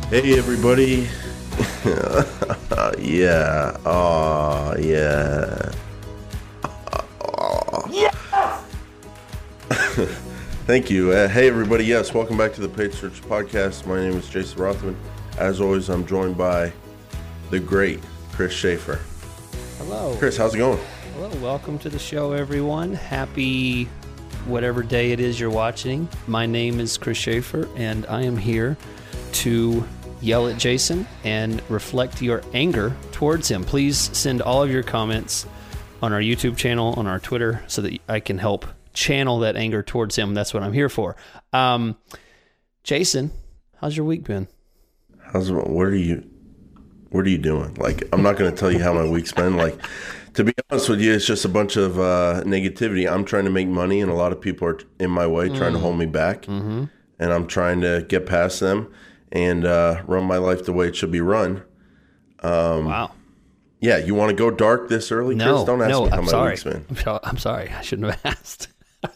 Hey everybody. Yeah. Oh, yeah. Yes! Thank you. Hey everybody. Yes, welcome back to the Paid Search Podcast. My name is Jason Rothman. As always, I'm joined by the great Chris Schaefer. Hello. Chris, how's it going? Hello. Welcome to the show, everyone. Happy whatever day it is you're watching. My name is Chris Schaefer, and I am here to yell at Jason and reflect your anger towards him. Please send all of your comments on our YouTube channel, on our Twitter, so that I can help channel that anger towards him. That's what I'm here for. Jason, how's your week been? What are you doing? Like, I'm not going to tell you how my week's been. Like, to be honest with you, it's just a bunch of negativity. I'm trying to make money, and a lot of people are in my way, trying to hold me back. Mm-hmm. And I'm trying to get past them and run my life the way it should be run. Wow. Yeah, you want to go dark this early, Chris? Don't ask me how my week's been. I'm sorry. I shouldn't have asked.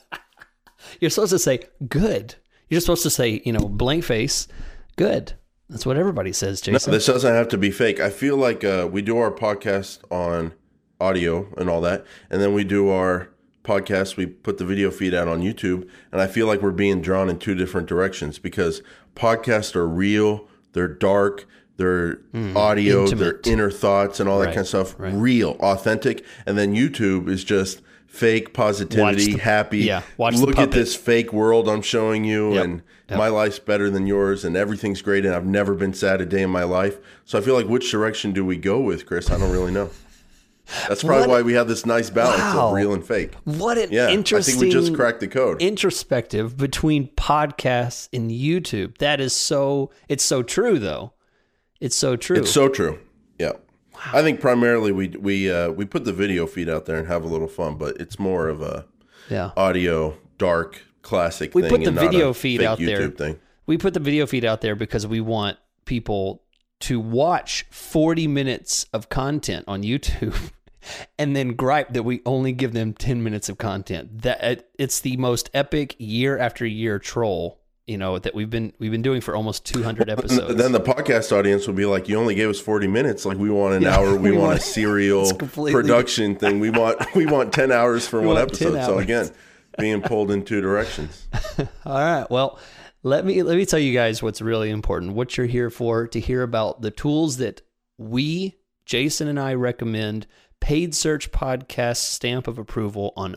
You're supposed to say good. You're just supposed to say, blank face, good. That's what everybody says, Jason. No, this doesn't have to be fake. I feel like we do our podcast on audio and all that, and then we do our podcast, we put the video feed out on YouTube, and I feel like we're being drawn in two different directions because podcasts are real, they're dark, they're audio, intimate. they're inner thoughts and all that kind of stuff, real, authentic, and then YouTube is just fake positivity, happy. Yeah, look at this fake world I'm showing you, and my life's better than yours, and everything's great, and I've never been sad a day in my life. So I feel like, which direction do we go with, Chris? I don't really know. That's probably why we have this nice balance of real and fake. What an interesting... I think we just cracked the code. Introspective between podcasts and YouTube. That is so... It's so true, though. It's so true. It's so true. Yeah. Wow. I think primarily we put the video feed out there and have a little fun, but it's more of a audio, dark, classic thing. We put the video feed out there. Thing. We put the video feed out there because we want people to watch 40 minutes of content on YouTube and then gripe that we only give them 10 minutes of content. That it's the most epic year after year troll, that we've been doing for almost 200 episodes. Then the podcast audience will be like, you only gave us 40 minutes. Like, we want an hour. We want a serial production thing. We want 10 hours for one episode. So again, being pulled in two directions. All right. Well, let me tell you guys what's really important, what you're here for, to hear about the tools that we, Jason and I, recommend. Paid Search Podcast stamp of approval on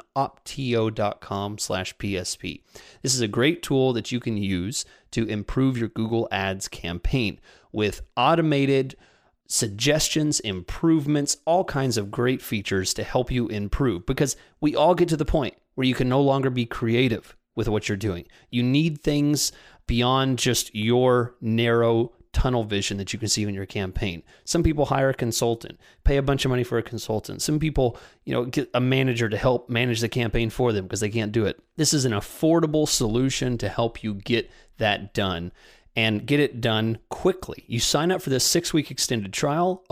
optio.com/PSP. This is a great tool that you can use to improve your Google Ads campaign with automated suggestions, improvements, all kinds of great features to help you improve, because we all get to the point where you can no longer be creative with what you're doing. You need things beyond just your narrow tunnel vision that you can see in your campaign. Some people hire a consultant, pay a bunch of money for a consultant. Some people, get a manager to help manage the campaign for them because they can't do it. This is an affordable solution to help you get that done and get it done quickly. You sign up for this 6-week extended trial,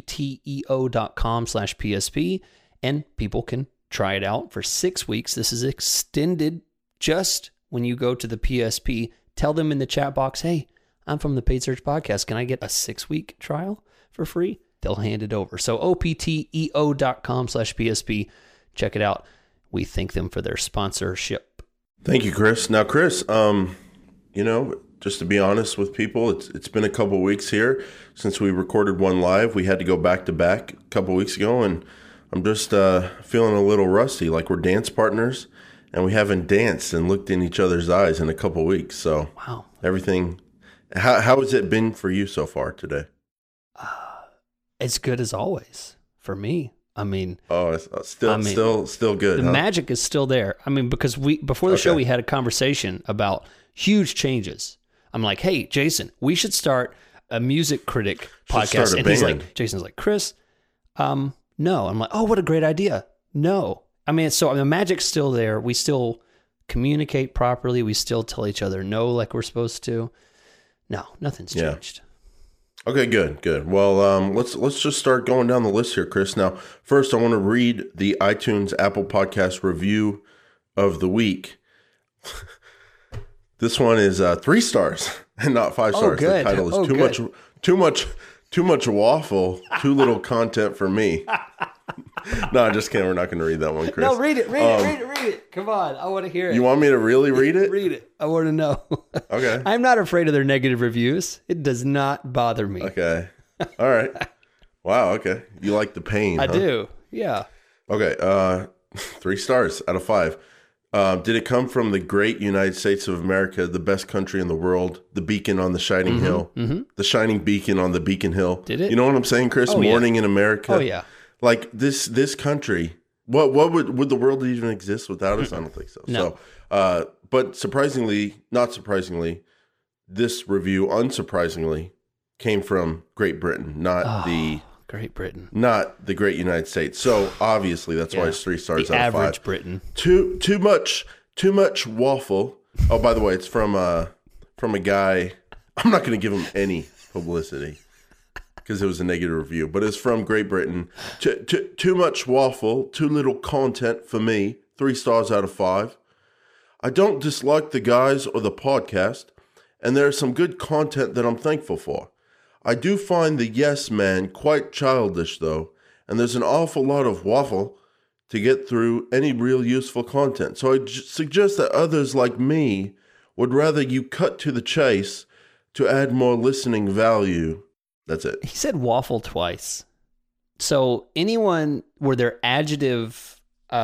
opteo.com/PSP, and people can try it out for 6 weeks. This is extended just when you go to the PSP. Tell them in the chat box, hey, I'm from the Paid Search Podcast. Can I get a 6-week trial for free? They'll hand it over. So opteo.com/PSP. Check it out. We thank them for their sponsorship. Thank you, Chris. Now, Chris, just to be honest with people, it's been a couple weeks here since we recorded one live. We had to go back to back a couple weeks ago, and I'm just feeling a little rusty, like we're dance partners, and we haven't danced and looked in each other's eyes in a couple weeks. So everything... How has it been for you so far today? As good as always for me. I mean, still good. The magic is still there. I mean, because before the show we had a conversation about huge changes. I'm like, hey, Jason, we should start a music critic podcast. And Jason's like, Chris, no. I'm like, oh, what a great idea. No. I mean, the magic's still there. We still communicate properly. We still tell each other no like we're supposed to. No, nothing's changed. Okay, good. Well, let's just start going down the list here, Chris. Now, first, I want to read the iTunes Apple Podcast review of the week. This one is 3 stars. and not 5 stars. good. The title is too much waffle, too little content for me. No, just kidding. We're not going to read that one, Chris. No, read it. Come on. I want to hear it. You want me to really read it? Read it. I want to know. Okay. I'm not afraid of their negative reviews. It does not bother me. Okay. All right. Wow. Okay. You like the pain. I do. Yeah. Okay. 3 stars out of 5. Did it come from the great United States of America, the best country in the world, the beacon on the shining hill, the shining beacon on the beacon hill? Did it? You know what I'm saying, Chris? Morning in America. Oh, yeah. Like this country, what would the world even exist without us? I don't think so. No. So, but not surprisingly, this review, unsurprisingly, came from Great Britain, not Great Britain, not the great United States. So obviously, that's why it's 3 stars the out of 5. average Britain. Too much waffle. Oh, by the way, it's from a guy. I'm not going to give him any publicity because it was a negative review, but it's from Great Britain. Too much waffle, too little content for me. 3 stars out of 5. I don't dislike the guys or the podcast, and there's some good content that I'm thankful for. I do find the Yes Man quite childish, though, and there's an awful lot of waffle to get through any real useful content. So I suggest that others like me would rather you cut to the chase to add more listening value. That's it. He said waffle twice. So anyone where their adjective,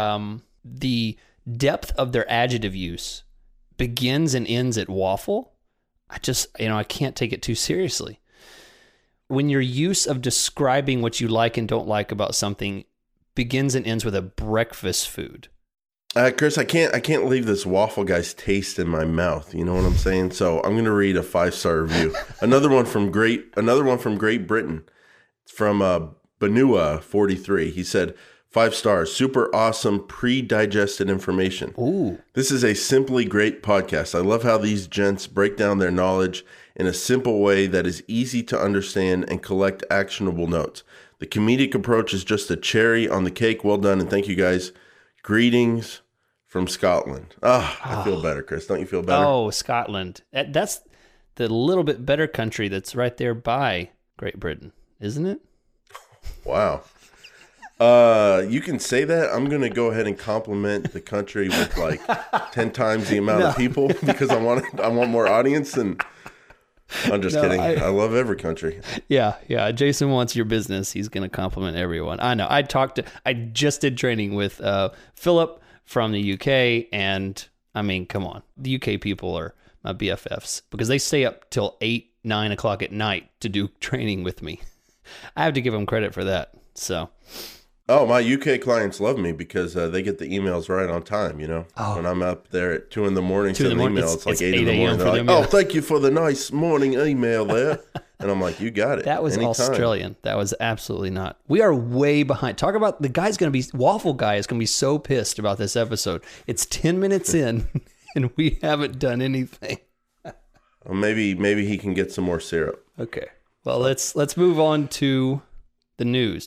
the depth of their adjective use begins and ends at waffle, I can't take it too seriously. When your use of describing what you like and don't like about something begins and ends with a breakfast food. Chris, I can't leave this waffle guy's taste in my mouth. You know what I'm saying? So I'm going to read a 5-star review. Another one from Great Britain. It's from Banua 43. He said, 5 stars, super awesome pre-digested information. Ooh. This is a simply great podcast. I love how these gents break down their knowledge in a simple way that is easy to understand and collect actionable notes. The comedic approach is just a cherry on the cake. Well done, and thank you guys. Greetings from Scotland. I feel better, Chris. Don't you feel better? Oh, Scotland. That's the little bit better country that's right there by Great Britain, isn't it? Wow. You can say that. I'm going to go ahead and compliment the country with like 10 times the amount of people because I want more audience, and I'm just kidding. I love every country. Yeah. Jason wants your business. He's going to compliment everyone. I know. I just did training with Philip from the UK, and I mean, come on. The UK people are my BFFs because they stay up till 8, 9 o'clock at night to do training with me. I have to give them credit for that. So. Oh, my UK clients love me because they get the emails right on time, you know? Oh. When I'm up there at 2 in the morning sending emails, it's like 8 in the morning. They're like, oh, thank you for the nice morning email there. And I'm like, you got it. That was anytime. Australian. That was absolutely not. We are way behind. Talk about the guy's going to be, Waffle Guy is going to be so pissed about this episode. It's 10 minutes in and we haven't done anything. Well, maybe he can get some more syrup. Okay. Well, let's move on to the news.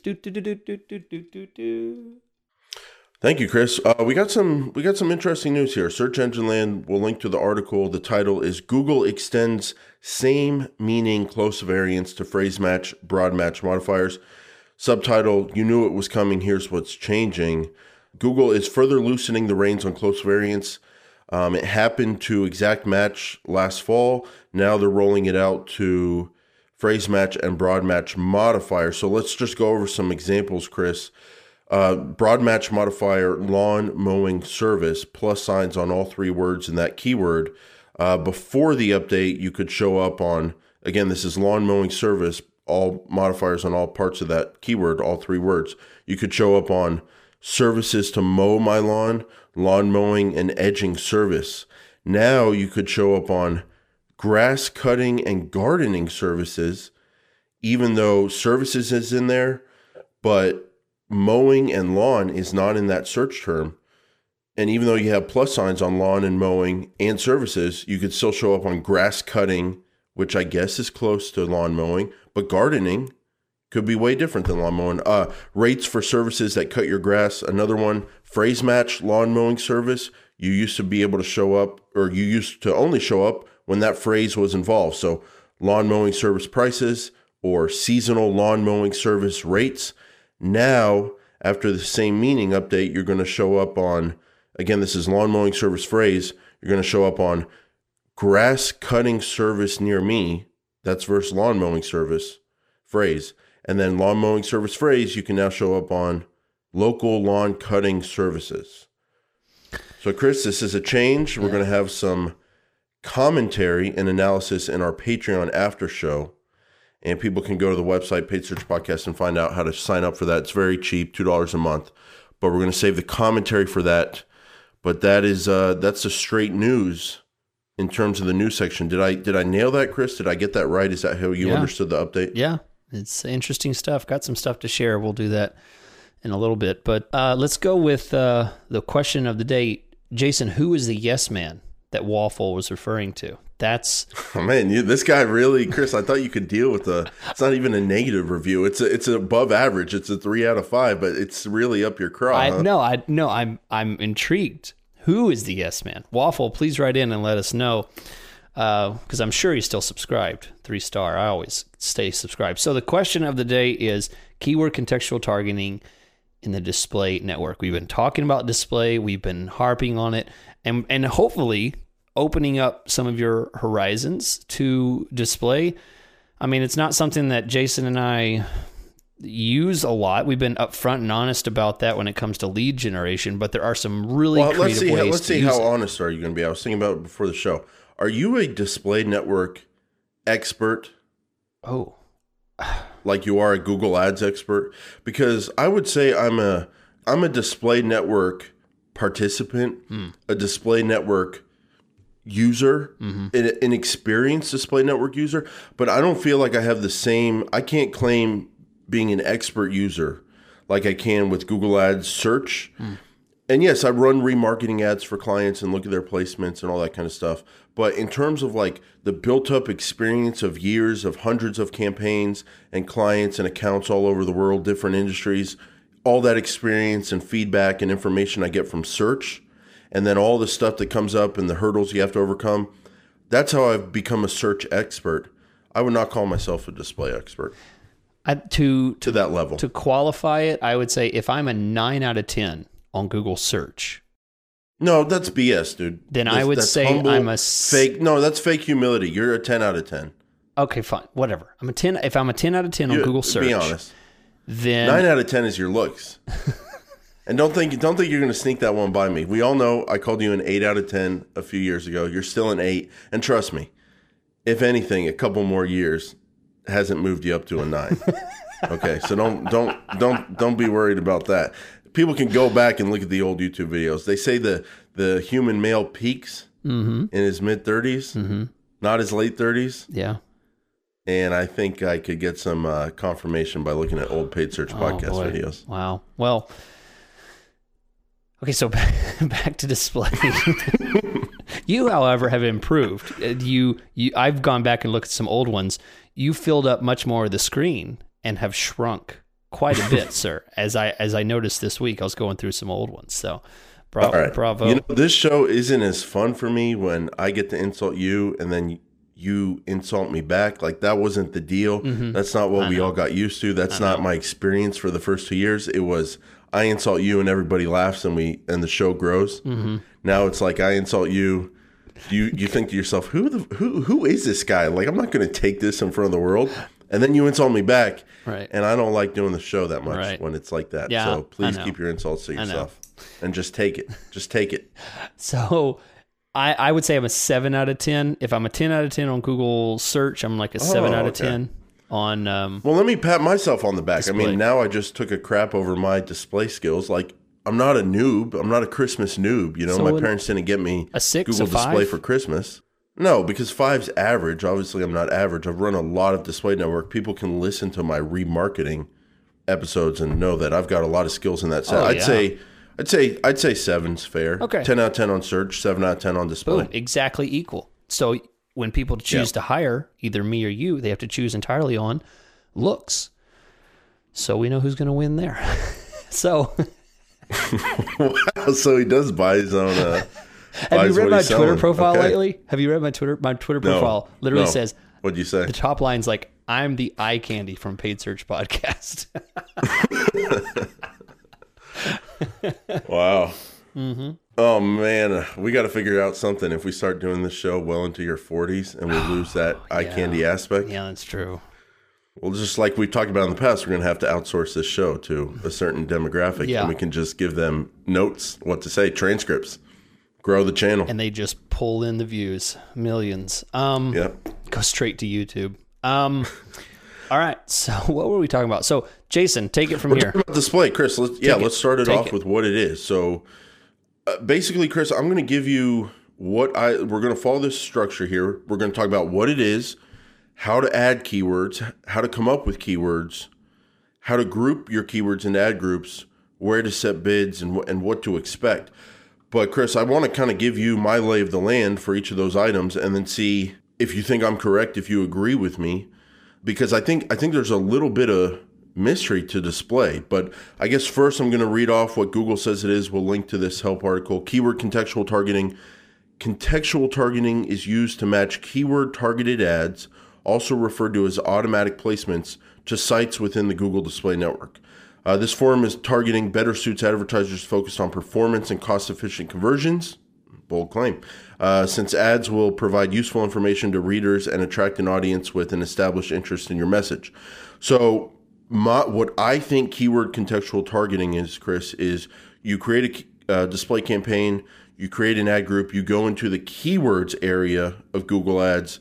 Thank you, Chris. We got some interesting news here. Search Engine Land will link to the article. The title is Google extends same meaning close variants to phrase match, broad match modifiers. Subtitle, you knew it was coming, here's what's changing. Google is further loosening the reins on close variants. It happened to exact match last fall. Now they're rolling it out to phrase match and broad match modifiers. So let's just go over some examples, Chris. Broad match modifier, lawn mowing service, plus signs on all 3 words in that keyword. Before the update, you could show up on, again, this is lawn mowing service, all modifiers on all parts of that keyword, all 3 words. You could show up on services to mow my lawn, lawn mowing and edging service. Now you could show up on grass cutting and gardening services, even though services is in there, but mowing and lawn is not in that search term. And even though you have plus signs on lawn and mowing and services, you could still show up on grass cutting, which I guess is close to lawn mowing, but gardening could be way different than lawn mowing. Rates for services that cut your grass, another one. Phrase match lawn mowing service, You used to be able to show up, or you used to only show up when that phrase was involved. So lawn mowing service prices or seasonal lawn mowing service rates. Now, after the same meaning update, you're going to show up on, again, this is lawn mowing service phrase. You're going to show up on grass cutting service near me. That's versus lawn mowing service phrase. And then lawn mowing service phrase, you can now show up on local lawn cutting services. So Chris, this is a change. We're going to have some commentary and analysis in our Patreon after show. And people can go to the website, Paid Search Podcast, and find out how to sign up for that. It's very cheap, $2 a month. But we're going to save the commentary for that. But that is that's the straight news in terms of the news section. Did I nail that, Chris? Did I get that right? Is that how you understood the update? Yeah, it's interesting stuff. Got some stuff to share. We'll do that in a little bit. But let's go with the question of the day. Jason, who is the yes man that Waffle was referring to? That's this guy really, Chris. I thought you could deal with it's not even a negative review. It's above average. It's a 3 out of 5, but it's really up your craw. I'm intrigued. Who is the yes man? Waffle, please write in and let us know, because I'm sure he's still subscribed. 3-star. I always stay subscribed. So the question of the day is keyword contextual targeting in the display network. We've been talking about display. We've been harping on it, and hopefully opening up some of your horizons to display. I mean, it's not something that Jason and I use a lot. We've been upfront and honest about that when it comes to lead generation, but there are some really creative ways let's see how honest are you going to be. I was thinking about it before the show. Are you a display network expert? Oh, like you are a Google Ads expert? Because I would say I'm a display network participant, a display network user, an experienced display network user, but I don't feel like I have the same, I can't claim being an expert user like I can with Google Ads search. And yes, I run remarketing ads for clients and look at their placements and all that kind of stuff. But in terms of like the built up experience of years of hundreds of campaigns and clients and accounts all over the world, different industries, all that experience and feedback and information I get from search, and then all the stuff that comes up and the hurdles you have to overcome, that's how I've become a search expert. I would not call myself a display expert. To that level. To qualify it, I would say if I'm a 9 out of 10 on Google search. No, that's BS, dude. Then I would say humble, I'm a fake. No, that's fake humility. You're a 10 out of 10. Okay, fine. Whatever. I'm a 10. If I'm a 10 out of 10 on Google search. Be honest. Then 9 out of 10 is your looks. And don't think you're going to sneak that one by me. We all know I called you an 8 out of 10 a few years ago. You're still an 8. And trust me, if anything, a couple more years hasn't moved you up to a 9. Okay, so don't be worried about that. People can go back and look at the old YouTube videos. They say the human male peaks in his mid-30s, not his late 30s. Yeah. And I think I could get some confirmation by looking at old Paid Search podcast videos. Wow. Well, okay, so back to display. You, however, have improved. I've gone back and looked at some old ones. You filled up much more of the screen and have shrunk quite a bit, sir. As I noticed this week, I was going through some old ones. So, bravo. You know, this show isn't as fun for me when I get to insult you and then you insult me back. Like, that wasn't the deal. That's not what we all got used to. That's not my experience for the first 2 years. It was I insult you and everybody laughs and the show grows. Now it's like I insult you. You think to yourself, who is this guy? Like, I'm not going to take this in front of the world. And then you insult me back. Right. And I don't like doing the show that much when it's like that. Yeah, so please keep your insults to yourself and just take it. Just take it. So I would say I'm a 7 out of 10. If I'm a 10 out of 10 on Google search, I'm like a 7 out of 10 on well, let me pat myself on the back. display. I mean, now I just took a crap over my display skills. Like, I'm not a noob. I'm not a Christmas noob. You know, So my parents didn't get me a 6, Google a 5? Display for Christmas. No, because 5's average. Obviously, I'm not average. I've run a lot of display network. People can listen to my remarketing episodes and know that I've got a lot of skills in that set. I'd say 7's fair. Okay. 10 out of 10 on search, 7 out of 10 on display. Boom, exactly equal. So when people choose to hire either me or you, they have to choose entirely on looks. So we know who's going to win there. So wow, so he does buy his own Have you read my Twitter selling. profile Okay. lately? Have you read my Twitter? My Twitter profile literally No. says, What'd you say? the top line's like, I'm the eye candy from Paid Search Podcast. Wow. Mm-hmm. Oh man, we got to figure out something if we start doing this show well into your 40s and we lose that eye candy aspect. Yeah, that's true. Well, just like we've talked about in the past, we're going to have to outsource this show to a certain demographic, Yeah. and we can just give them notes, what to say, transcripts, grow the channel. And they just pull in the views, millions. Yep. Go straight to YouTube. All right. So what were we talking about? So Jason, take it from here. Talking about display, Chris. Let's start it off it. with what it is. So basically, Chris, I'm going to give you we're going to follow this structure here. We're going to talk about what it is, how to add keywords, how to come up with keywords, how to group your keywords into ad groups, where to set bids, and what to expect. But Chris, I want to kind of give you my lay of the land for each of those items, and then see if you think I'm correct, if you agree with me, because I think there's a little bit of mystery to display. But I guess first I'm going to read off what Google says it is. We'll link to this help article. Keyword contextual targeting. Contextual targeting is used to match keyword targeted ads, also referred to as automatic placements, to sites within the Google Display Network. This form is targeting better suits advertisers focused on performance and cost-efficient conversions. Bold claim. Since ads will provide useful information to readers and attract an audience with an established interest in your message. So what I think keyword contextual targeting is, Chris, is you create a display campaign, you create an ad group, you go into the keywords area of Google Ads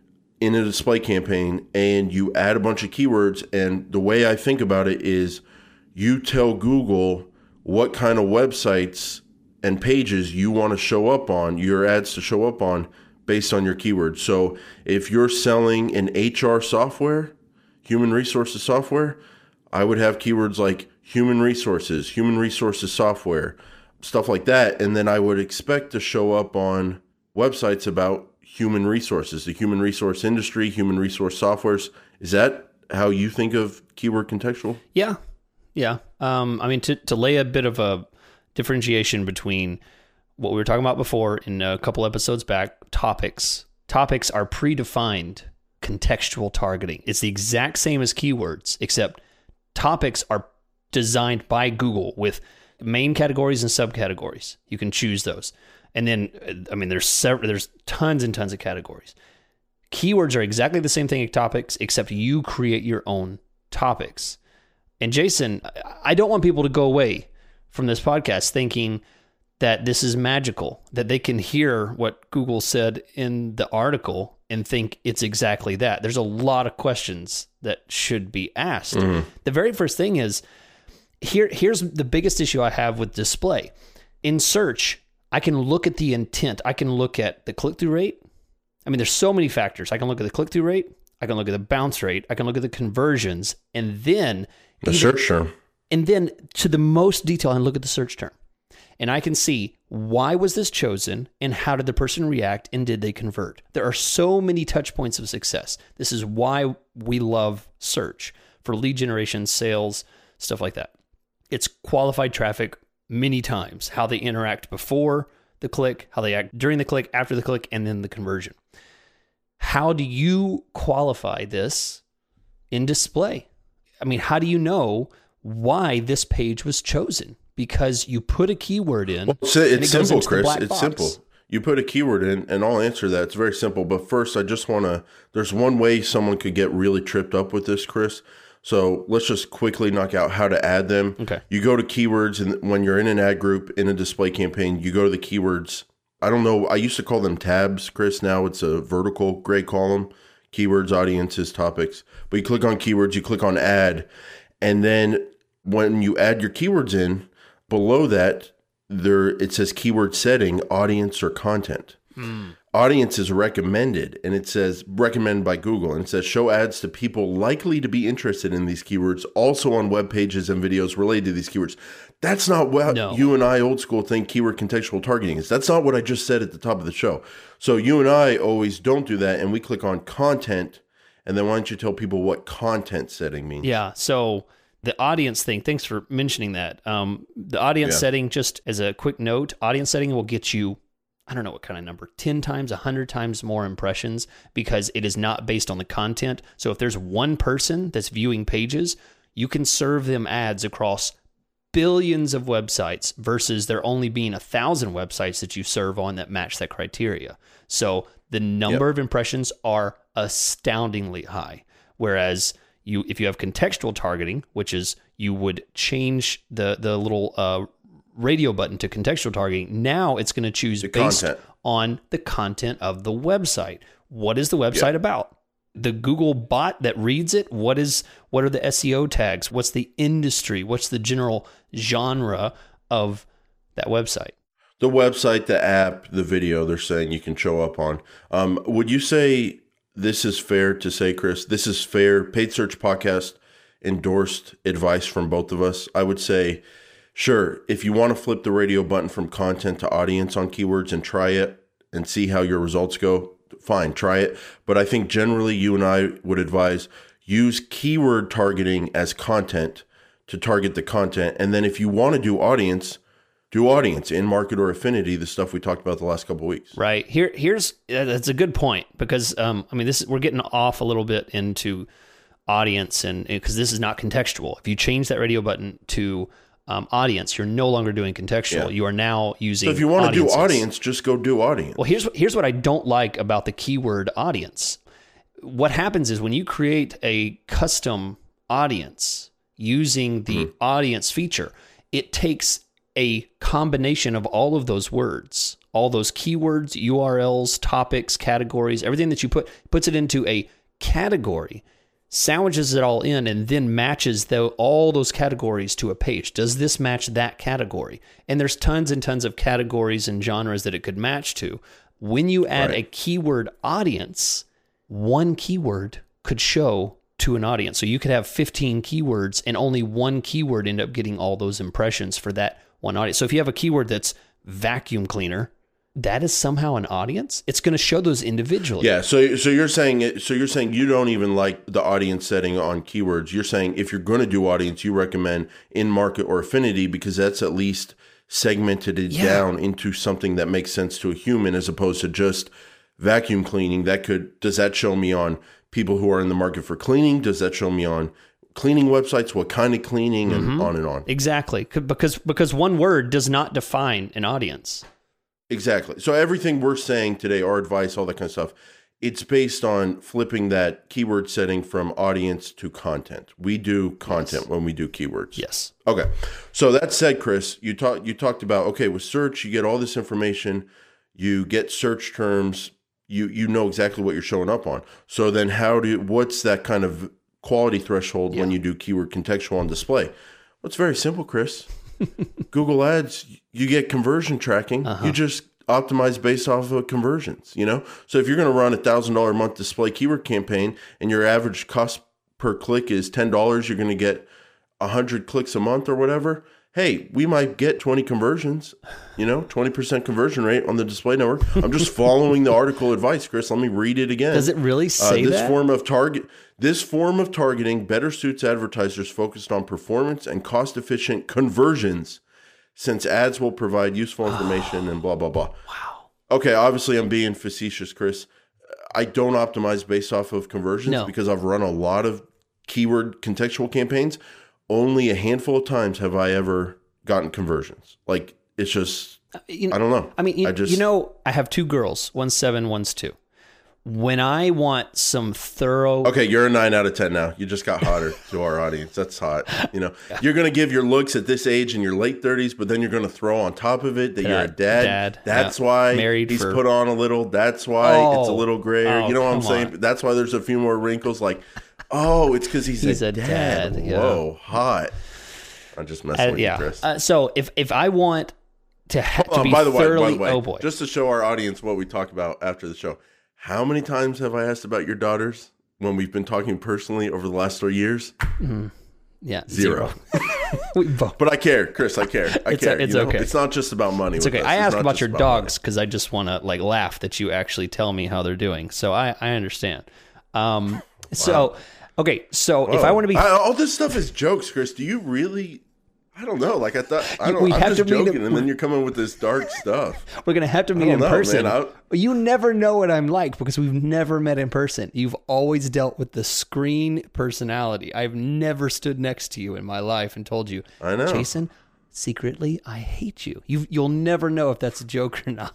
in a display campaign, and you add a bunch of keywords. And the way I think about it is you tell Google what kind of websites and pages you want to show up on, your ads to show up on, based on your keywords. So if you're selling an HR software, human resources software, I would have keywords like human resources software, stuff like that. And then I would expect to show up on websites about human resources, the human resource industry, human resource softwares. Is that how you think of keyword contextual? Yeah. I mean, to lay a bit of a differentiation between what we were talking about before in a couple episodes back, topics. Topics are predefined contextual targeting. It's the exact same as keywords, except topics are designed by Google with main categories and subcategories. You can choose those. And then, I mean, there's tons and tons of categories. Keywords are exactly the same thing as topics, except you create your own topics. And Jason, I don't want people to go away from this podcast thinking that this is magical, that they can hear what Google said in the article and think it's exactly that. There's a lot of questions that should be asked. Mm-hmm. The very first thing is, here's the biggest issue I have with display. In search, I can look at the intent. I can look at the click-through rate. I mean, there's so many factors. I can look at the click-through rate. I can look at the bounce rate. I can look at the conversions. And then the search term. And then to the most detail, I can look at the search term. And I can see, why was this chosen and how did the person react and did they convert? There are so many touch points of success. This is why we love search for lead generation, sales, stuff like that. It's qualified traffic many times, how they interact before the click, how they act during the click, after the click, and then the conversion. How do you qualify this in display? I mean, how do you know why this page was chosen? Because you put a keyword in. Well, it's simple, Chris. It's simple. You put a keyword in, and I'll answer that. It's very simple. But first, I just want to, there's one way someone could get really tripped up with this, Chris. So let's just quickly knock out how to add them. Okay. You go to keywords, and when you're in an ad group, in a display campaign, you go to the keywords. I don't know. I used to call them tabs, Chris. Now it's a vertical gray column. Keywords, audiences, topics. But you click on keywords, you click on add. And then when you add your keywords in, below that, it says keyword setting, audience or content. Audience is recommended, and it says recommended by Google, and it says show ads to people likely to be interested in these keywords, also on web pages and videos related to these keywords. That's not what you and I old school think keyword contextual targeting is. That's not what I just said at the top of the show. So you and I always don't do that, and we click on content, and then why don't you tell people what content setting means? Yeah, so the audience thing, thanks for mentioning that. The audience setting, just as a quick note, audience setting will get you I don't know what kind of number, 10 times, 100 times more impressions because it is not based on the content. So if there's one person that's viewing pages, you can serve them ads across billions of websites versus there only being 1,000 websites that you serve on that match that criteria. So the number of impressions are astoundingly high. Whereas if you have contextual targeting, which is you would change the little radio button to contextual targeting, now it's going to choose based on the content of the website. What is the website about? The Google bot that reads it, what are the SEO tags? What's the industry? What's the general genre of that website? The website, the app, the video they're saying you can show up on. Would you say this is fair to say, Chris? This is fair. Paid Search Podcast endorsed advice from both of us. I would say, sure, if you want to flip the radio button from content to audience on keywords and try it and see how your results go, fine, try it. But I think generally you and I would advise use keyword targeting as content to target the content. And then if you want to do audience in market or affinity, the stuff we talked about the last couple of weeks. Right. Here's that's a good point because we're getting off a little bit into audience and because this is not contextual. If you change that radio button to audience, you're no longer doing contextual. Yeah. You are now using. So if you want to do audience, just go do audience. Well, here's what I don't like about the keyword audience. What happens is when you create a custom audience using the audience feature, it takes a combination of all of those words, all those keywords, URLs, topics, categories, everything that you puts it into a category, sandwiches it all in, and then matches all those categories to a page. Does this match that category? And there's tons and tons of categories and genres that it could match to. When you add a keyword audience, one keyword could show to an audience. So you could have 15 keywords and only one keyword end up getting all those impressions for that one audience. So if you have a keyword that's vacuum cleaner, that is somehow an audience. It's going to show those individually. Yeah. So you're saying you don't even like the audience setting on keywords. You're saying if you're going to do audience, you recommend in market or affinity because that's at least segmented it down into something that makes sense to a human as opposed to just vacuum cleaning. Does that show me on people who are in the market for cleaning? Does that show me on cleaning websites? What kind of cleaning? And on and on. Exactly. Because one word does not define an audience. Exactly. So everything we're saying today, our advice, all that kind of stuff, it's based on flipping that keyword setting from audience to content. We do content when we do keywords. Yes. Okay. So that said, Chris, you talked about, okay, with search, you get all this information, you get search terms, you know exactly what you're showing up on. So then what's that kind of quality threshold when you do keyword contextual on display? Well, it's very simple, Chris. Google Ads, you get conversion tracking. You just optimize based off of conversions, So if you're going to run $1,000 a month display keyword campaign and your average cost per click is $10, you're going to get 100 clicks a month or whatever. Hey, we might get 20 conversions, 20% conversion rate on the display network. I'm just following the article advice, Chris. Let me read it again. Does it really say that? This form of targeting better suits advertisers focused on performance and cost-efficient conversions, since ads will provide useful information and blah, blah, blah. Wow. Okay, obviously I'm being facetious, Chris. I don't optimize based off of conversions because I've run a lot of keyword contextual campaigns. Only a handful of times have I ever gotten conversions. Like, it's just, I don't know. I mean, I have two girls. One's 7, one's 2. When I want some thorough... Okay, you're a 9 out of 10 now. You just got hotter to our audience. That's hot. You're going to give your looks at this age in your late 30s, but then you're going to throw on top of it that you're a dad. That's why he's put on a little. That's why it's a little grayer. You know what I'm saying? That's why there's a few more wrinkles. Like, it's because he's a dad. Whoa, hot. I'm just messing with you, Chris. So if I want to be by the thoroughly... way, oh boy. Just to show our audience what we talk about after the show. How many times have I asked about your daughters when we've been talking personally over the last 3 years? Yeah, 0. But I care, Chris. I care. I care. It's okay. It's not just about money. It's okay. I ask about your dogs because I just want to laugh that you actually tell me how they're doing. So I understand. So if I want to be... all this stuff is jokes, Chris. Do you really... I don't know. Like I thought, We I'm have just to meet joking, and then you're coming with this dark stuff. We're going to have to meet in know, person. man. You never know what I'm like because we've never met in person. You've always dealt with the screen personality. I've never stood next to you in my life and told you, I know. Jason, secretly, I hate you. You'll never know if that's a joke or not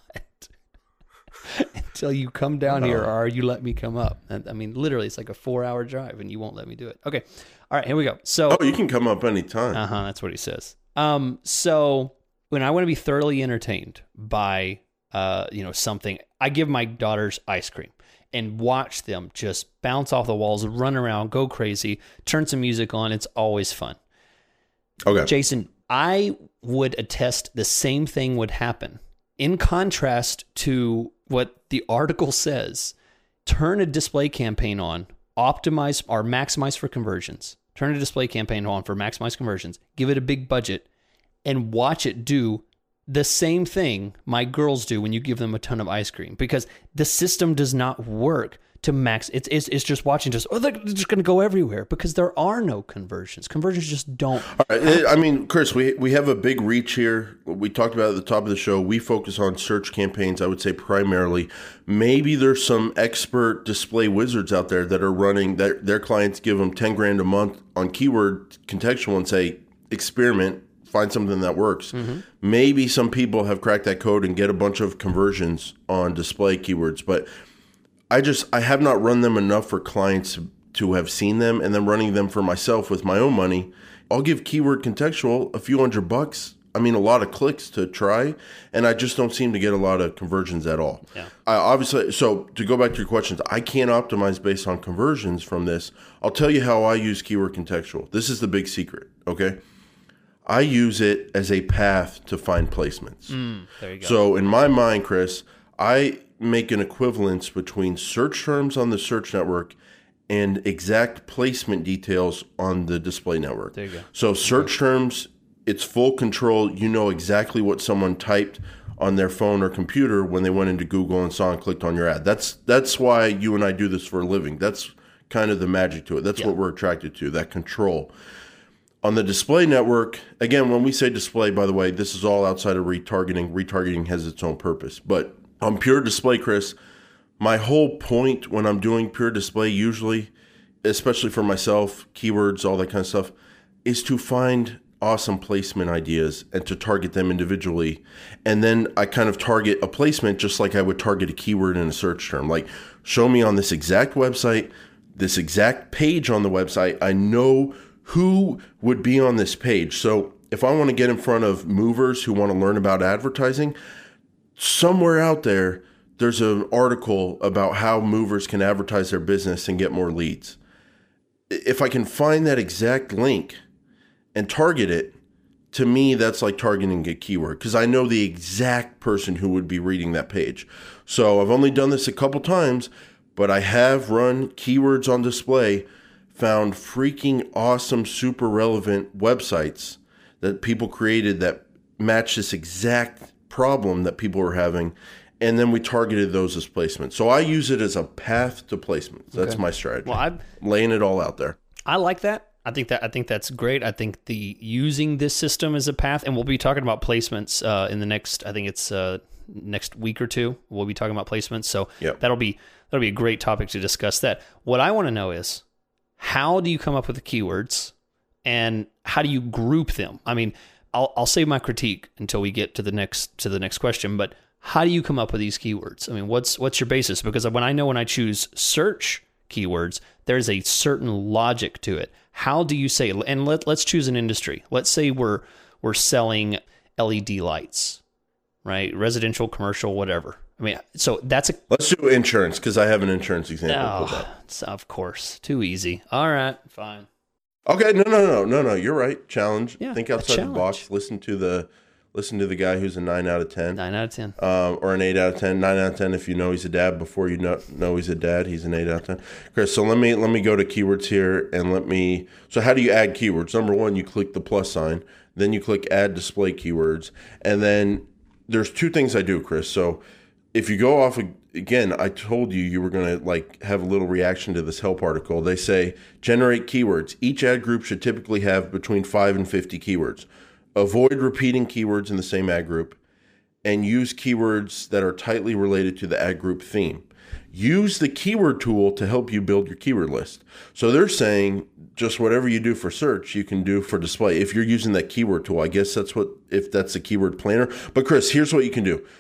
until you come down here or you let me come up. I mean, literally, it's like a 4-hour drive and you won't let me do it. Okay. All right, here we go. So, you can come up anytime. that's what he says. So when I want to be thoroughly entertained by, something, I give my daughters ice cream and watch them just bounce off the walls, run around, go crazy, turn some music on. It's always fun. Okay. Jason, I would attest the same thing would happen. In contrast to what the article says, turn a display campaign on, optimize or maximize for conversions. Turn a display campaign on for maximize conversions, give it a big budget, and watch it do the same thing my girls do when you give them a ton of ice cream, because the system does not work to max. It's just watching they're just going to go everywhere because there are no conversions. Conversions just don't. All right. I mean, Chris, we have a big reach here. We talked about it at the top of the show. We focus on search campaigns, I would say primarily. Maybe there's some expert display wizards out there that are running, that their clients give them $10,000 a month on keyword contextual and say, experiment, find something that works. Mm-hmm. Maybe some people have cracked that code and get a bunch of conversions on display keywords, but I have not run them enough for clients to have seen them, and then running them for myself with my own money. I'll give keyword contextual a few $100. I mean, a lot of clicks to try, and I just don't seem to get a lot of conversions at all. Yeah. So to go back to your questions, I can't optimize based on conversions from this. I'll tell you how I use keyword contextual. This is the big secret, okay? I use it as a path to find placements. There you go. So in my mind, Chris, I make an equivalence between search terms on the search network and exact placement details on the display network. There you go. So search terms, it's full control. You know exactly what someone typed on their phone or computer when they went into Google and saw and clicked on your ad. That's why you and I do this for a living. That's kind of the magic to it. That's what we're attracted to, that control. On the display network, again, when we say display, by the way, this is all outside of retargeting. Retargeting has its own purpose. But on pure display, Chris, my whole point when I'm doing pure display, usually, especially for myself, keywords, all that kind of stuff, is to find awesome placement ideas and to target them individually. And then I kind of target a placement just like I would target a keyword in a search term. Like, show me on this exact website, this exact page on the website. I know who would be on this page. So if I want to get in front of movers who want to learn about advertising, somewhere out there, there's an article about how movers can advertise their business and get more leads. If I can find that exact link and target it, to me, that's like targeting a keyword because I know the exact person who would be reading that page. So I've only done this a couple times, but I have run keywords on display, found freaking awesome, super relevant websites that people created that match this exact problem that people were having, and then we targeted those as placements. So I use it as a path to placements. That's my strategy. Well, I'm laying it all out there. I like that. I think that's great. I think using this system as a path, and we'll be talking about placements in the next. I think it's next week or two. We'll be talking about placements. So that'll be a great topic to discuss. That. What I want to know is, how do you come up with the keywords, and how do you group them? I mean, I'll save my critique until we get to the next question. But how do you come up with these keywords? I mean, what's your basis? Because when I choose search keywords, there's a certain logic to it. How do you say? And let's choose an industry. Let's say we're selling LED lights, right? Residential, commercial, whatever. I mean, so let's do insurance because I have an insurance example. Of course, too easy. All right, fine. Okay, no. You're right. Challenge. Yeah, think outside the box. Listen to the guy who's a 9 out of 10. 9 out of 10. Or an 8 out of 10. 9 out of 10 if you know he's a dad. Before you know he's a dad, he's an 8 out of 10. Chris, so let me go to keywords here and so how do you add keywords? Number one, you click the plus sign. Then you click add display keywords. And then there's two things I do, Chris. So if you go off again, I told you were going to have a little reaction to this help article. They say generate keywords. Each ad group should typically have between 5 and 50 keywords. avoid repeating keywords in the same ad group, and use keywords that are tightly related to the ad group theme. Use the keyword tool to help you build your keyword list. So they're saying just whatever you do for search, you can do for display. If you're using that keyword tool, I guess if that's the keyword planner. But Chris, here's what you can do.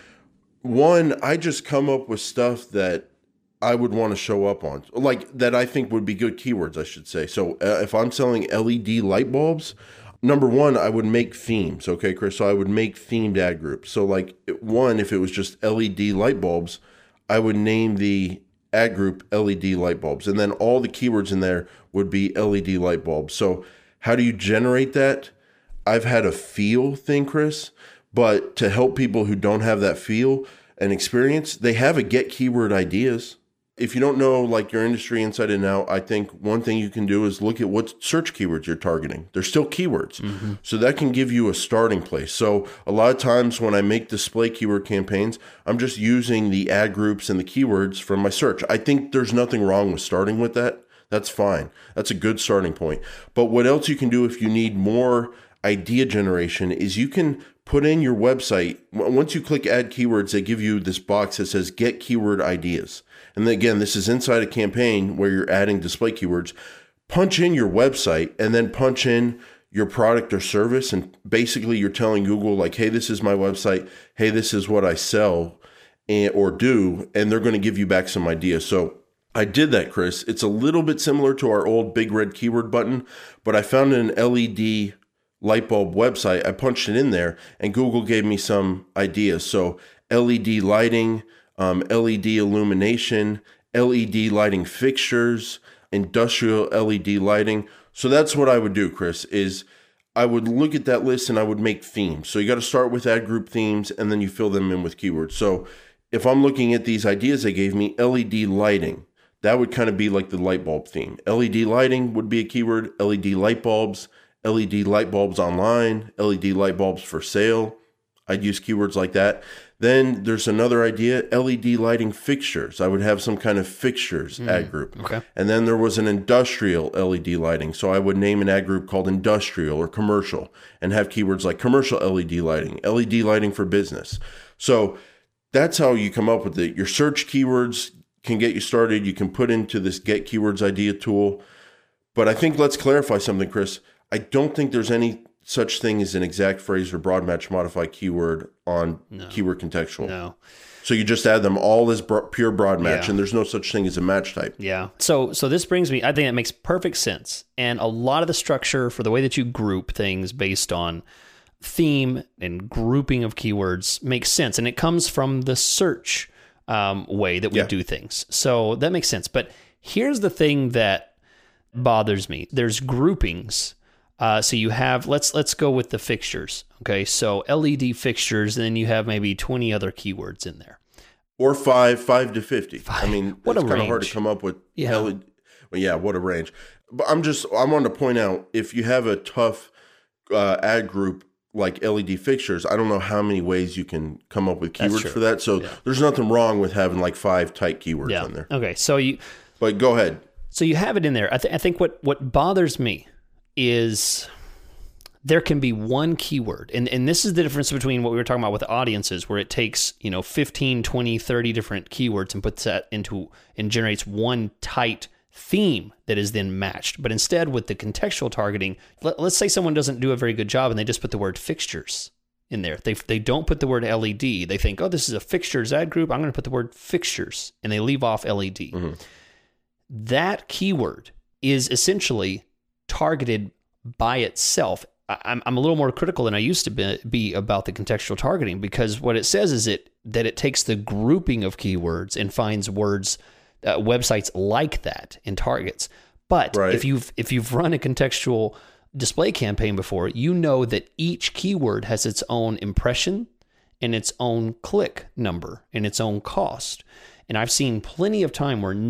One, I just come up with stuff that I would want to show up on, like that I think would be good keywords, I should say. So if I'm selling LED light bulbs, number one, I would make themes. Okay, Chris. So I would make themed ad groups. So like one, if it was just LED light bulbs, I would name the ad group LED light bulbs. And then all the keywords in there would be LED light bulbs. So how do you generate that? I've had a feel thing, Chris, but to help people who don't have that feel and experience, they have a get keyword ideas. If you don't know like your industry inside and out, I think one thing you can do is look at what search keywords you're targeting. They're still keywords. Mm-hmm. So that can give you a starting place. So a lot of times when I make display keyword campaigns, I'm just using the ad groups and the keywords from my search. I think there's nothing wrong with starting with that. That's fine. That's a good starting point. But what else you can do if you need more idea generation is you can put in your website. Once you click add keywords, they give you this box that says get keyword ideas. And then again, this is inside a campaign where you're adding display keywords. Punch in your website and then punch in your product or service. And basically you're telling Google like, hey, this is my website. Hey, this is what I sell or do. And they're going to give you back some ideas. So I did that, Chris. It's a little bit similar to our old big red keyword button, but I found an LED light bulb website. I punched it in there and Google gave me some ideas. So LED lighting, LED illumination, LED lighting fixtures, industrial LED lighting. So that's what I would do, Chris, is I would look at that list and I would make themes. So you got to start with ad group themes and then you fill them in with keywords. So if I'm looking at these ideas they gave me, LED lighting, that would kind of be like the light bulb theme. LED lighting would be a keyword, LED light bulbs online, LED light bulbs for sale. I'd use keywords like that. Then there's another idea, LED lighting fixtures. I would have some kind of fixtures ad group. Okay. And then there was an industrial LED lighting. So I would name an ad group called industrial or commercial and have keywords like commercial LED lighting for business. So that's how you come up with it. Your search keywords can get you started. You can put into this get keywords idea tool. But I think let's clarify something, Chris. I don't think there's any such thing as an exact phrase or broad match modify keyword on keyword contextual. No. So you just add them all as pure broad match, and there's no such thing as a match type. Yeah. So this brings me, I think it makes perfect sense. And a lot of the structure for the way that you group things based on theme and grouping of keywords makes sense. And it comes from the search way that we do things. So that makes sense. But here's the thing that bothers me. There's groupings. So you have, let's go with the fixtures. Okay, so LED fixtures, and then you have maybe 20 other keywords in there. Or 5 to 50. I mean, what it's a kind of range. hard to come up with LED. Well, yeah, what a range. But I want to point out, if you have a tough ad group like LED fixtures, I don't know how many ways you can come up with keywords for that. So there's nothing wrong with having like 5 tight keywords in there. Okay, so But go ahead. So you have it in there. I think what bothers me is there can be one keyword. And this is the difference between what we were talking about with audiences, where it takes, 15, 20, 30 different keywords and puts that into and generates one tight theme that is then matched. But instead with the contextual targeting, let's say someone doesn't do a very good job and they just put the word fixtures in there. They don't put the word LED. They think, oh, this is a fixtures ad group. I'm going to put the word fixtures, and they leave off LED. Mm-hmm. That keyword is essentially targeted by itself. I'm a little more critical than I used to be about the contextual targeting, because what it says is that it takes the grouping of keywords and finds words, websites like that and targets. But if you've run a contextual display campaign before, you know that each keyword has its own impression and its own click number and its own cost. And I've seen plenty of time where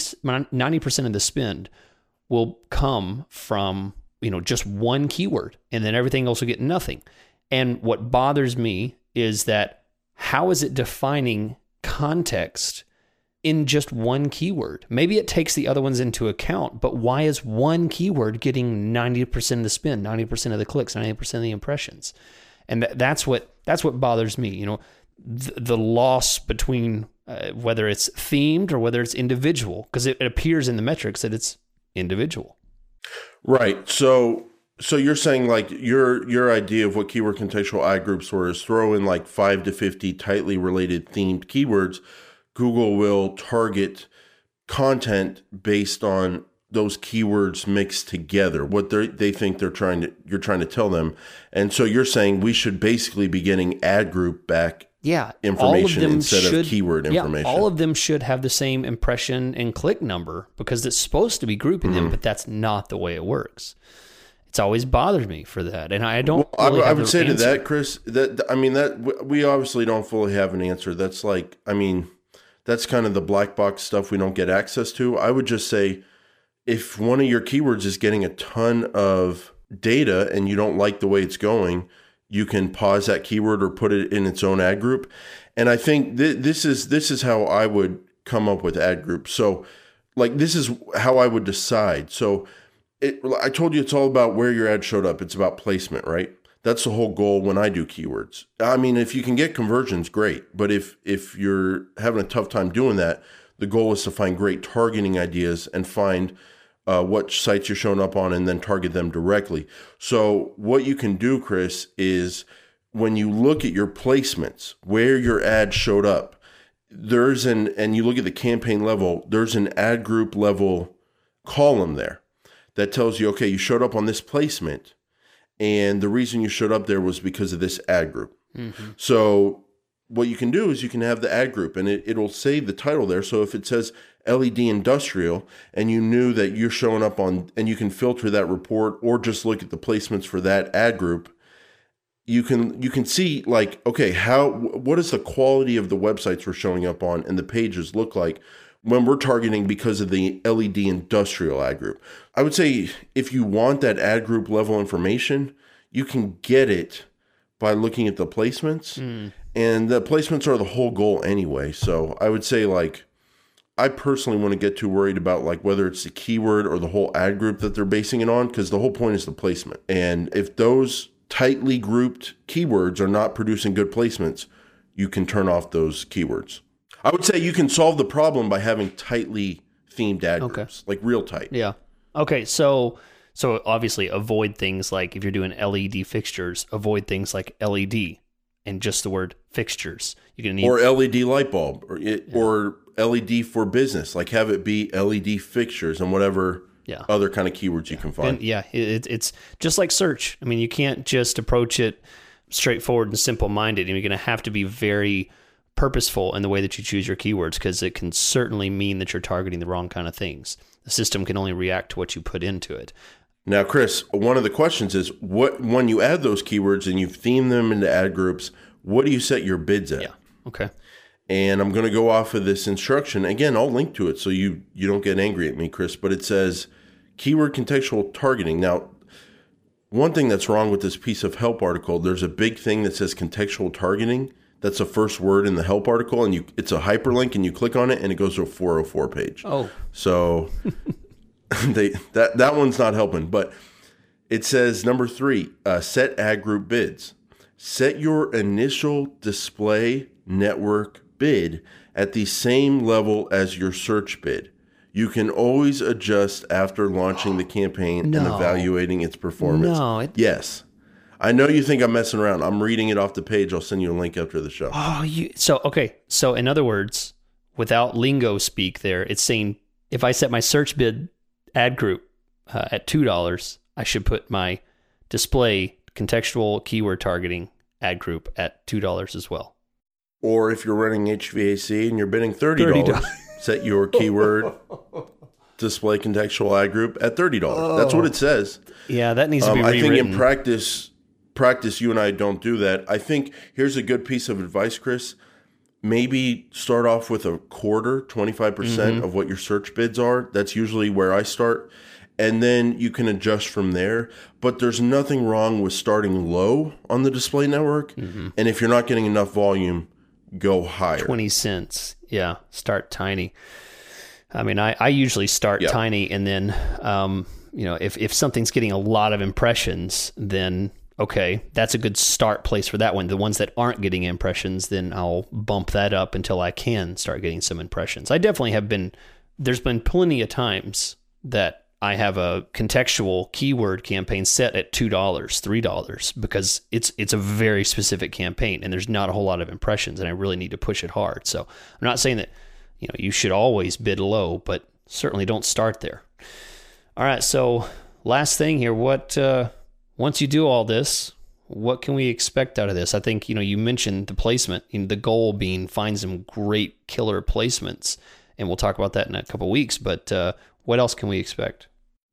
90% of the spend will come from, just one keyword, and then everything else will get nothing. And what bothers me is that how is it defining context in just one keyword. Maybe it takes the other ones into account, but why is one keyword getting 90% of the spin, 90% of the clicks, 90% of the impressions? And that's what bothers me. You know, the loss between whether it's themed or whether it's individual, because it appears in the metrics that it's individual. Right. So you're saying like your idea of what keyword contextual ad groups were is throw in like 5 to 50 tightly related themed keywords. Google will target content based on those keywords mixed together, what they think you're trying to tell them. And so you're saying we should basically be getting ad group back information instead of keyword information. All of them should have the same impression and click number because it's supposed to be grouping them, but that's not the way it works. It's always bothered me for that, and I don't. Well, really I would say answer. to that, Chris, that we obviously don't fully have an answer. That's like, that's kind of the black box stuff we don't get access to. I would just say, if one of your keywords is getting a ton of data and you don't like the way it's going, you can pause that keyword or put it in its own ad group. And I think this is how I would come up with ad groups. So, like, this is how I would decide. So. I told you it's all about where your ad showed up. It's about placement, right? That's the whole goal when I do keywords. I mean, if you can get conversions, great. But if you're having a tough time doing that, the goal is to find great targeting ideas and find what sites you're showing up on and then target them directly. So what you can do, Chris, is when you look at your placements, where your ad showed up, and you look at the campaign level, there's an ad group level column there that tells you, okay, you showed up on this placement, and the reason you showed up there was because of this ad group. Mm-hmm. So what you can do is you can have the ad group, and it'll save the title there. So if it says LED Industrial, and you knew that you're showing up on, and you can filter that report or just look at the placements for that ad group, you can see like, okay, what is the quality of the websites we're showing up on and the pages look like when we're targeting because of the LED Industrial ad group. I would say if you want that ad group level information, you can get it by looking at the placements. And the placements are the whole goal anyway. So I would say, like, I personally want to get too worried about like whether it's the keyword or the whole ad group that they're basing it on, because the whole point is the placement. And if those tightly grouped keywords are not producing good placements, you can turn off those keywords. I would say you can solve the problem by having tightly themed ad groups, like real tight. Yeah. Okay. So obviously avoid things like, if you're doing LED fixtures, avoid things like LED and just the word fixtures. You're gonna need or LED light bulb or LED for business. Like have it be LED fixtures and whatever other kind of keywords you can find. And it's just like search. I mean, you can't just approach it straightforward and simple-minded. You're going to have to be very purposeful in the way that you choose your keywords, because it can certainly mean that you're targeting the wrong kind of things. The system can only react to what you put into it. Now, Chris, one of the questions is, when you add those keywords and you've themed them into ad groups, what do you set your bids at? Yeah. Okay. And I'm going to go off of this instruction. Again, I'll link to it so you don't get angry at me, Chris, but it says keyword contextual targeting. Now, one thing that's wrong with this piece of help article, there's a big thing that says contextual targeting. That's the first word in the help article, and it's a hyperlink, and you click on it, and it goes to a 404 page. Oh. So that one's not helping. But it says, number 3, set ad group bids. Set your initial display network bid at the same level as your search bid. You can always adjust after launching the campaign and evaluating its performance. Yes. I know you think I'm messing around. I'm reading it off the page. I'll send you a link after the show. So in other words, without lingo speak there, it's saying if I set my search bid ad group at $2, I should put my display contextual keyword targeting ad group at $2 as well. Or if you're running HVAC and you're bidding $30. Set your keyword display contextual ad group at $30. That's what it says. Yeah, that needs to be rewritten. I think in practice, you and I don't do that. I think here's a good piece of advice, Chris. Maybe start off with a quarter, 25% of what your search bids are. That's usually where I start. And then you can adjust from there. But there's nothing wrong with starting low on the display network. And if you're not getting enough volume, go higher. 20 cents. Yeah, start tiny. I mean, I usually start tiny, and then, if something's getting a lot of impressions, then okay, that's a good start place for that one. The ones that aren't getting impressions, then I'll bump that up until I can start getting some impressions. I definitely have been, there's been plenty of times that I have a contextual keyword campaign set at $2, $3, because it's a very specific campaign and there's not a whole lot of impressions and I really need to push it hard. So I'm not saying that, you should always bid low, but certainly don't start there. All right. So last thing here, once you do all this, what can we expect out of this? I think, you mentioned the placement, the goal being find some great killer placements, and we'll talk about that in a couple of weeks, but what else can we expect?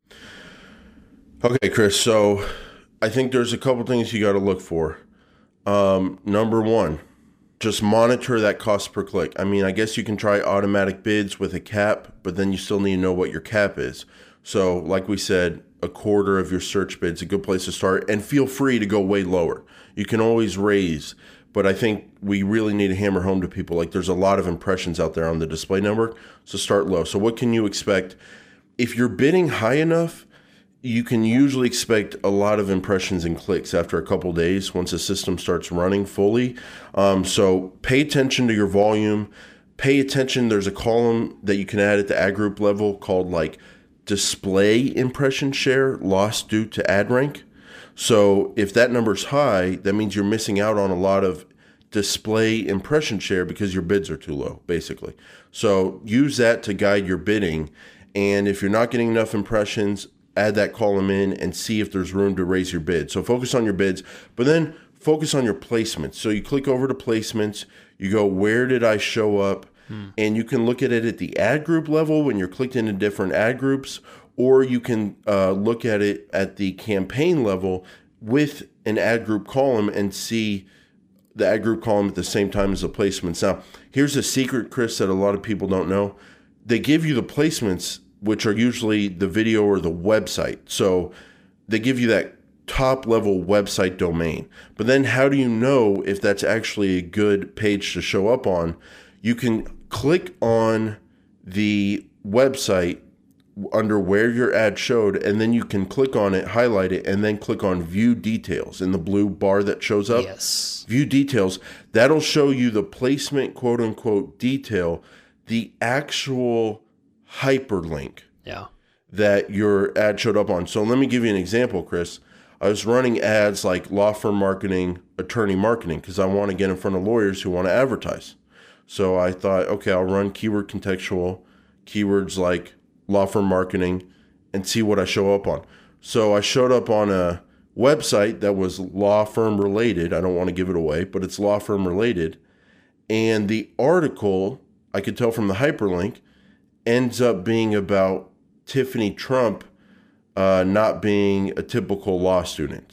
Okay, Chris. So I think there's a couple things you got to look for. Number one, just monitor that cost per click. I mean, I guess you can try automatic bids with a cap, but then you still need to know what your cap is. So like we said, a quarter of your search bid's a good place to start, and feel free to go way lower. You can always raise, but I think we really need to hammer home to people, like there's a lot of impressions out there on the display network, so start low. So what can you expect? If you're bidding high enough, you can usually expect a lot of impressions and clicks after a couple days once the system starts running fully. So pay attention to your volume. Pay attention. There's a column that you can add at the ad group level called like display impression share lost due to ad rank. So if that number's high, that means you're missing out on a lot of display impression share because your bids are too low, basically. So use that to guide your bidding. And if you're not getting enough impressions, add that column in and see if there's room to raise your bid. So focus on your bids, but then focus on your placements. So you click over to placements, you go, where did I show up? And you can look at it at the ad group level when you're clicked into different ad groups, or you can look at it at the campaign level with an ad group column and see the ad group column at the same time as the placements. Now, here's a secret, Chris, that a lot of people don't know. They give you the placements, which are usually the video or the website. So they give you that top level website domain. But then how do you know if that's actually a good page to show up on? You can click on the website under where your ad showed, and then you can click on it, highlight it, and then click on view details in the blue bar that shows up. Yes. View details. That'll show you the placement, quote unquote, detail, the actual hyperlink that your ad showed up on. So let me give you an example, Chris. I was running ads like law firm marketing, attorney marketing, because I want to get in front of lawyers who want to advertise. So I thought, okay, I'll run keyword contextual, keywords like law firm marketing, and see what I show up on. So I showed up on a website that was law firm related. I don't want to give it away, but it's law firm related. And the article, I could tell from the hyperlink, ends up being about Tiffany Trump not being a typical law student.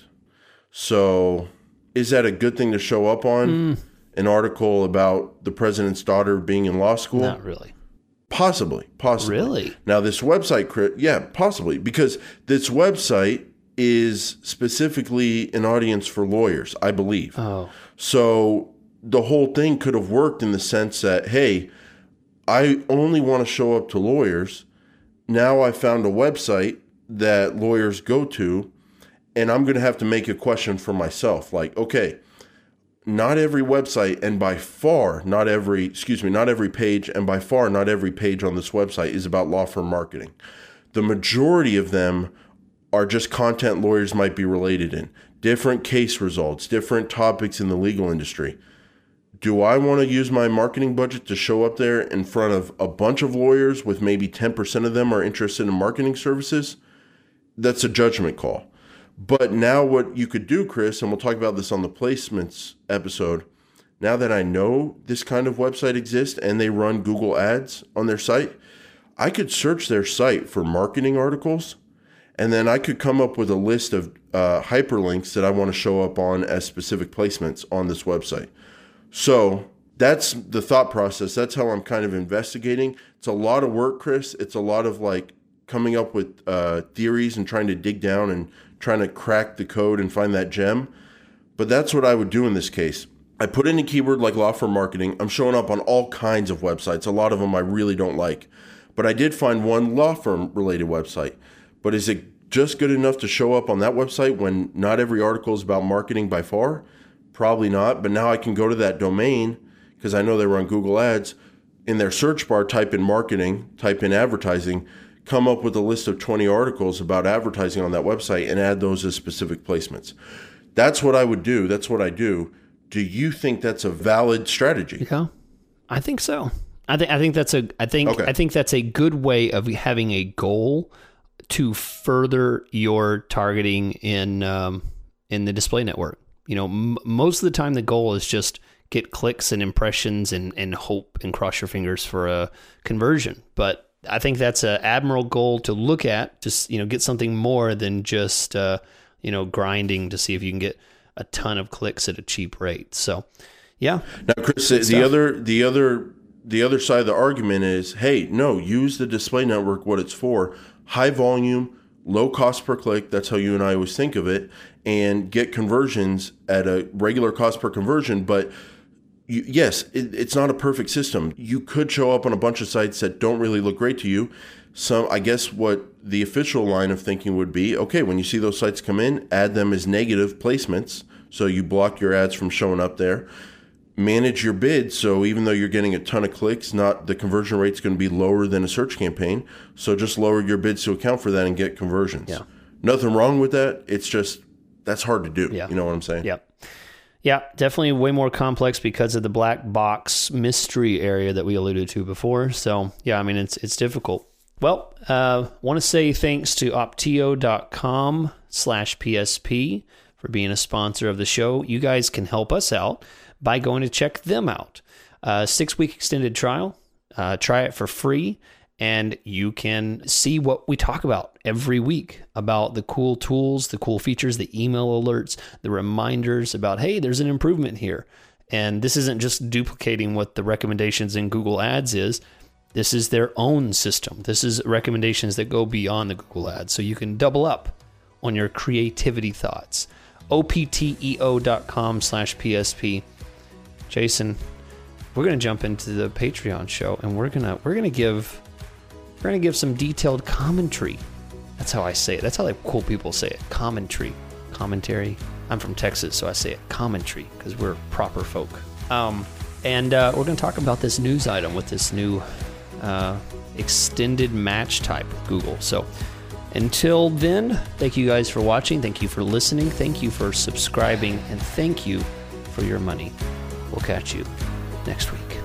So is that a good thing to show up on? An article about the president's daughter being in law school? Not really. Possibly. Really? Now this website, yeah, possibly, because this website is specifically an audience for lawyers, I believe. Oh. So the whole thing could have worked in the sense that, hey, I only want to show up to lawyers. Now I found a website that lawyers go to, and I'm going to have to make a question for myself. Like, okay, not every website, and by far not every page, and by far not every page on this website is about law firm marketing. The majority of them are just content lawyers might be related in, different case results, different topics in the legal industry. Do I want to use my marketing budget to show up there in front of a bunch of lawyers with maybe 10% of them are interested in marketing services? That's a judgment call. But now what you could do, Chris, and we'll talk about this on the placements episode, now that I know this kind of website exists and they run Google Ads on their site, I could search their site for marketing articles, and then I could come up with a list of hyperlinks that I want to show up on as specific placements on this website. So that's the thought process. That's how I'm kind of investigating. It's a lot of work, Chris. It's a lot of like coming up with theories and trying to dig down and trying to crack the code and find that gem. But that's what I would do in this case. I put in a keyword like law firm marketing. I'm showing up on all kinds of websites. A lot of them I really don't like. But I did find one law firm related website. But is it just good enough to show up on that website when not every article is about marketing by far? Probably not. But now I can go to that domain because I know they run Google Ads. In their search bar, type in marketing, type in advertising, come up with a list of 20 articles about advertising on that website and add those as specific placements. That's what I would do. That's what I do. Do you think that's a valid strategy? Yeah, I think so. I think that's a good way of having a goal to further your targeting in the display network. You know, most of the time the goal is just get clicks and impressions and hope and cross your fingers for a conversion. But I think that's an admirable goal to look at. Just, you know, get something more than just grinding to see if you can get a ton of clicks at a cheap rate. So, yeah. Now, Chris, the other side of the argument is, hey, no, use the display network what it's for. High volume, low cost per click. That's how you and I always think of it, and get conversions at a regular cost per conversion. But yes, it's not a perfect system. You could show up on a bunch of sites that don't really look great to you. So I guess what the official line of thinking would be, okay, when you see those sites come in, add them as negative placements. So you block your ads from showing up there. Manage your bids. So even though you're getting a ton of clicks, the conversion rate's going to be lower than a search campaign. So just lower your bids to account for that and get conversions. Yeah. Nothing wrong with that. It's just, that's hard to do. Yeah. You know what I'm saying? Yep. Yeah, definitely way more complex because of the black box mystery area that we alluded to before. So yeah, I mean, it's difficult. Well, want to say thanks to opteo.com/PSP for being a sponsor of the show. You guys can help us out by going to check them out. 6-week extended trial. Try it for free, and you can see what we talk about every week about the cool tools, the cool features, the email alerts, the reminders about, hey, there's an improvement here. And this isn't just duplicating what the recommendations in Google Ads is. This is their own system. This is recommendations that go beyond the Google Ads. So you can double up on your creativity thoughts. opteo.com/PSP. Jason, we're going to jump into the Patreon show, and we're going to give some detailed commentary. That's how I say it. That's how like cool people say it. Commentary. I'm from Texas, so I say it commentary because we're proper folk. And we're going to talk about this news item with this new extended match type with Google. So until then, thank you guys for watching. Thank you for listening. Thank you for subscribing. And thank you for your money. We'll catch you next week.